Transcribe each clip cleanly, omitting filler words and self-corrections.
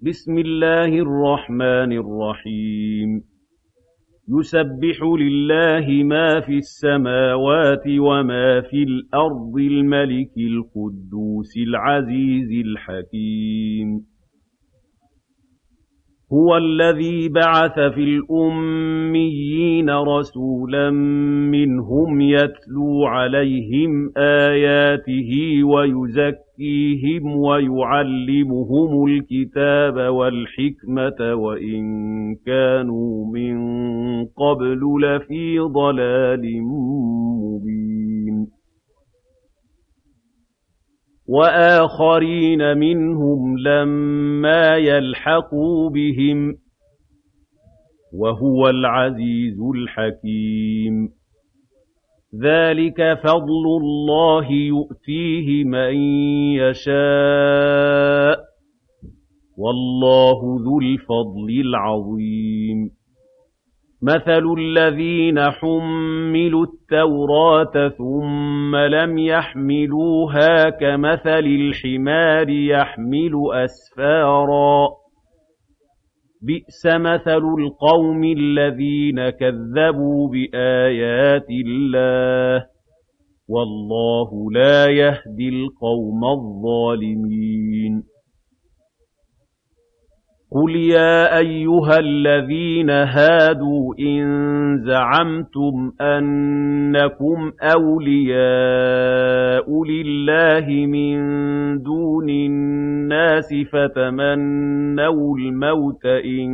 بسم الله الرحمن الرحيم يسبح لله ما في السماوات وما في الأرض الملك القدوس العزيز الحكيم هو الذي بعث في الأميين رسولا منهم يتلو عليهم آياته ويزكيهم ويعلمهم الكتاب والحكمة وإن كانوا من قبل لفي ضلال مبين وآخرين منهم لما يلحقوا بهم وهو العزيز الحكيم ذلك فضل الله يؤتيه من يشاء والله ذو الفضل العظيم مثل الذين حملوا التوراة ثم لم يحملوها كمثل الحمار يحمل أسفارا بئس مثل القوم الذين كذبوا بآيات الله والله لا يهدي القوم الظالمين قل يا أيها الذين هادوا إن زعمتم أنكم أولياء لله من دون الناس فتمنوا الموت إن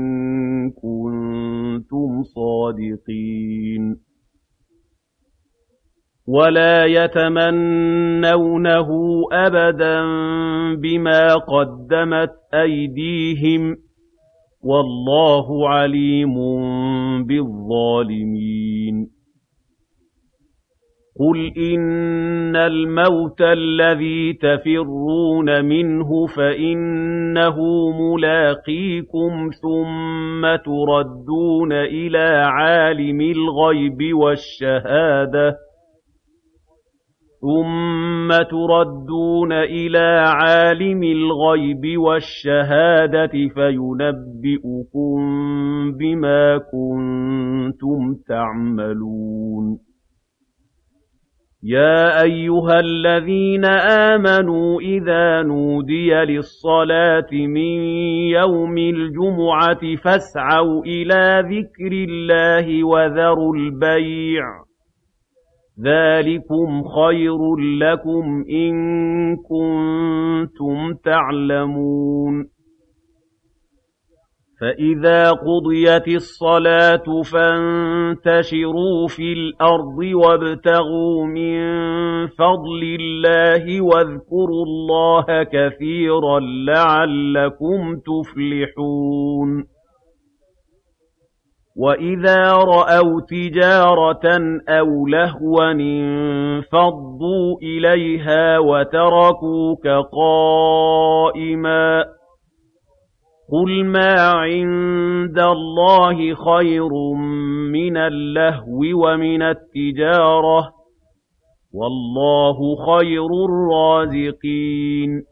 كنتم صادقين ولا يتمنونه أبدا بما قدمت أيديهم والله عليم بالظالمين قل إن الموت الذي تفرون منه فإنه ملاقيكم ثم تردون إلى عالم الغيب والشهادة فينبئكم بما كنتم تعملون يا أيها الذين آمنوا إذا نودي للصلاة من يوم الجمعة فاسعوا إلى ذكر الله وذروا البيع ذلكم خير لكم إن كنتم تعلمون فإذا قضيت الصلاة فانتشروا في الأرض وابتغوا من فضل الله واذكروا الله كثيرا لعلكم تفلحون وَإِذَا رَأَوْا تِجَارَةً أَوْ لَهْوًا انفَضُّوا إِلَيْهَا وَتَرَكُوكَ قَائِمًا قُلْ مَا عِندَ اللَّهِ خَيْرٌ مِّنَ اللَّهْوِ وَمِنَ التِّجَارَةِ وَاللَّهُ خَيْرُ الرَّازِقِينَ